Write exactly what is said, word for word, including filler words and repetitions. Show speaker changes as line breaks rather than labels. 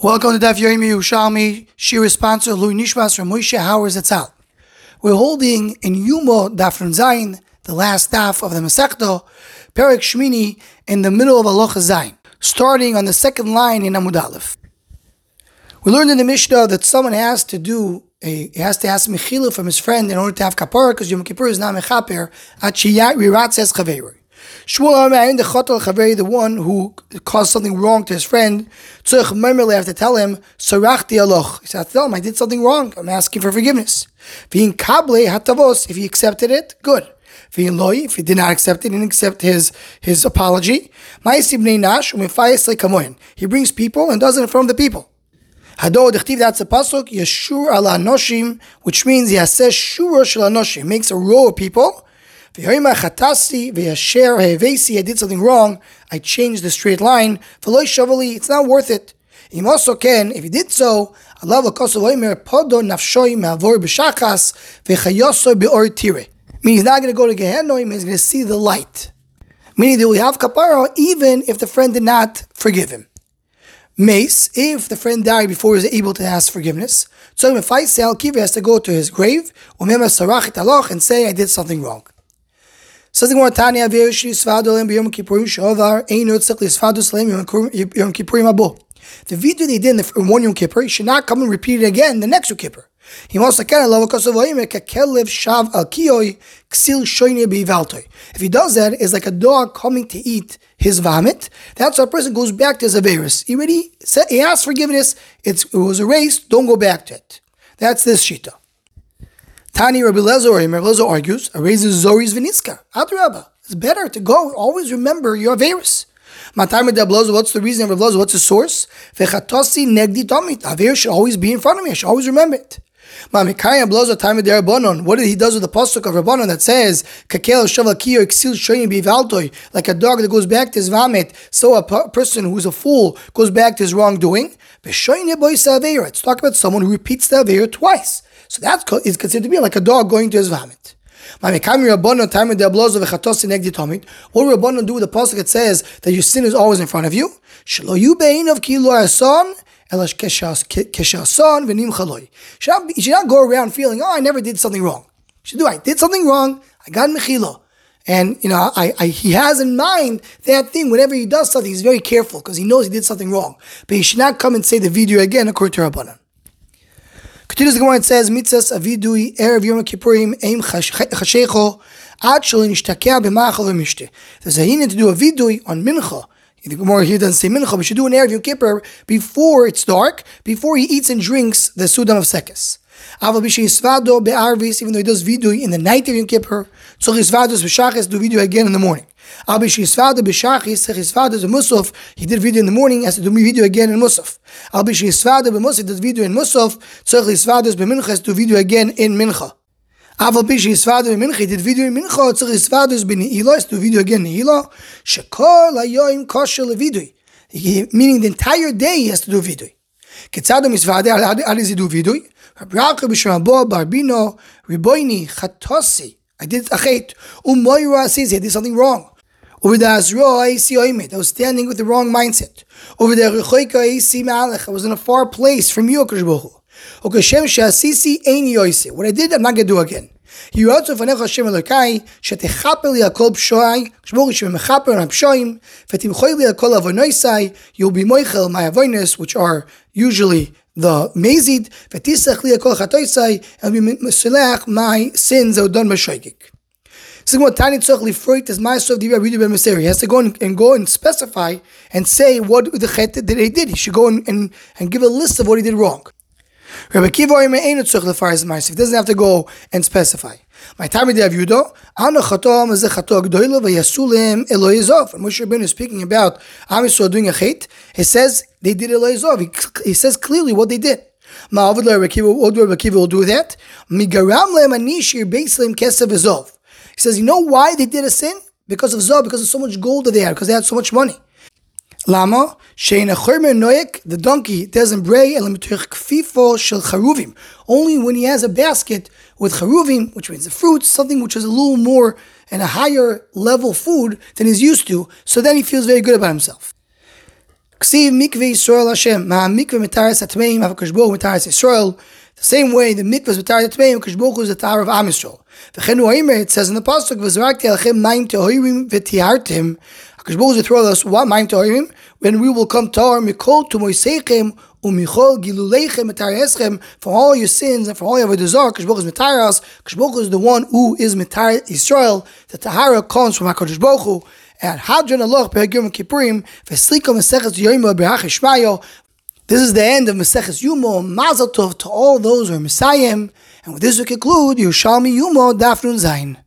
Welcome to Daf Yomi Yerushalmi, Shir sponsor Lui Nishmas from Moshe Hauer Zatzal. We're holding in Yuma Daf Nun Zayin, the last daf of the Masechta, Perek Shmini, in the middle of Halacha Zayin, starting on the second line in Amud Aleph. We learned in the Mishnah that someone has to do a, he has to ask Mechila from his friend in order to have Kapara, because Yom Kippur is not Mechaper, at Shiyat Rirat says Chaveri. Shmuel Amayin, the Chotel Chaveri, the one who caused something wrong to his friend, Tzurich Mermele, have to tell him, Sarachti Aloch. He said, I have to tell him, I did something wrong. I'm asking for forgiveness. V'in Kable Hatavos, if he accepted it, good. V'in Loi, if he did not accept it, he didn't accept his, his apology. Ma'isi Bnei Nash, Umefayes Leikamoyin. He brings people and does it in front of the people. Hado Dechtiv, that's a pasuk, Yeshur ala Anoshim, which means he has says Shura shel Anoshim, makes a row of people. Chatasi, I did something wrong, I changed the straight line. It's not worth it. Also can, if he did so, meaning he's not going to go to Gehenna, he's going to see the light. Meaning that we have kapara even if the friend did not forgive him. Mace, if the friend died before he was able to ask forgiveness, so if I say Al-Kiva has to go to his grave and say I did something wrong. Says the Gemara Tanya, the video they did in the one Yom Kippur, he should not come and repeat it again the next Yom Kippur. He also can If he does that, it's like a dog coming to eat his vomit. That's how a person goes back to his averus. He already said, he asked forgiveness, it's, it was erased, don't go back to it. That's this shita. Tani Rabbi Lezer, Rabbi Lezer argues, raises Zori's Veniska. Adrabba. It's better to go, always remember your Averis. Matayim de Ablozo, what's the reason of Ablozo? What's the source? Vechatasi negdi tomit. Averis should always be in front of me. I should always remember it. Mamikayim Ablozo, time de Rabbanon. What he does with the pasuk of Rabbanon that says, Kakel Shavakio Exil Shoyin Bivaltoi, like a dog that goes back to his vomit, so a p- person who's a fool goes back to his wrongdoing. It's talking about someone who repeats the Aveir twice. So that is considered to be like a dog going to his vomit. What will Rabbanon do with the pasuk that says that your sin is always in front of you? You should not go around feeling, oh, I never did something wrong. You should do, I did something wrong, I got mechila. And, you know, I, I, he has in mind that thing, whenever he does something, he's very careful because he knows he did something wrong. But he should not come and say the video again according to Rabbanan. Continues the Gemara, it says, Mitzvahs avidui erev Yom Kippurim eim chashecho ad shelo nishtakea b'machal v'mishteh. There's a hina to do a vidui on mincha. The Gemara here doesn't say mincha, but should do an erev Yom Kippur before it's dark, before he eats and drinks the sudan of sekes. Aval b'shei yisvado be'arvis, even though he does vidui in the night of Yom Kippur, tzorich yisvados b'shachis, do vidui again in the morning. Al b'shei yisvado b'shachis, tzorich yisvados b'musaf, he did video in the morning, has to do video again in musaf. Al b'shei yisvado b'musaf, does video in musaf, tzorich yisvados b'mincha, has to do video again in mincha. Aval b'shei yisvado b'mincha, he did video in mincha, tzorich yisvados b'ne'ilah, has to do video again in ne'ilah. Shekol hayoim kosher levidui, meaning the entire day he has to do vidui. Ketzado misvade, how does he do vidui? Rabraka b'shemabo barbino riboini chatosi. I did achet. Umoira says he did something wrong. Over the Azro I see oimet. I was standing with the wrong mindset. Over the Rechoika I see Malach. I was in a far place from you, Akash Baruch Hu. Okashem she'asisi ein yoise. What I did, I'm not going to do again. You also fanecha Hashem Elokai shetechaper li akol pshoai. Shmori shemechaper on pshoim. Vetimchoy li akol avonoisai. You'll be moichel my avonos, which are usually the mazid. Vetisach li akol chatoisai. And be meselach my sins that were done by shoygik. He has to go and, and go and specify and say what the chet that he did. He should go and, and, and give a list of what he did wrong. Rabbi Kiva he doesn't have to go and specify. My time with Avyudo, and Moshe Rabbeinu is speaking about Am Yisrael doing a chet. He says they did Eloizov. He, he says clearly what they did. What do Rabbi Kiva will do that? He says, you know why they did a sin? Because of Zov, because of so much gold that they had, because they had so much money. Lama, the donkey doesn't bray only when he has a basket with charuvim, which means the fruits, something which is a little more and a higher level food than he's used to, so then he feels very good about himself. Ksiv mikveh Yisrael Hashem. Ma mikveh mitaris atmeim. Hakadosh Baruch Hu mitaris Yisrael. The same way the mikveh is mitaris atmeim. Hakadosh Baruch Hu is the tahara of Am Yisrael. V'chenu ha'imr, it says in the pasuk, v'zrakti alchem mayim tehorim v'tihartim. Hakadosh Baruch Hu is throw us what mayim tehorim, when we will come tahar mikol tumoiseichem umichol giluleichem mitareschem, for all your sins and for all your avodah. Hakadosh Baruch Hu is mitaras. Hakadosh Baruch Hu is the one who is mitaris Yisrael. The tahara comes from Hakadosh Baruch Hu. And Hadron Allah Perigim Kippurim Vesliko Maseches Yoimo Berach Shmayo. This is the end of Maseches Yumo. Mazel Tov to all those who are Messiah. And with this we conclude Yerushalmi Yumo Daf Nun Zayin.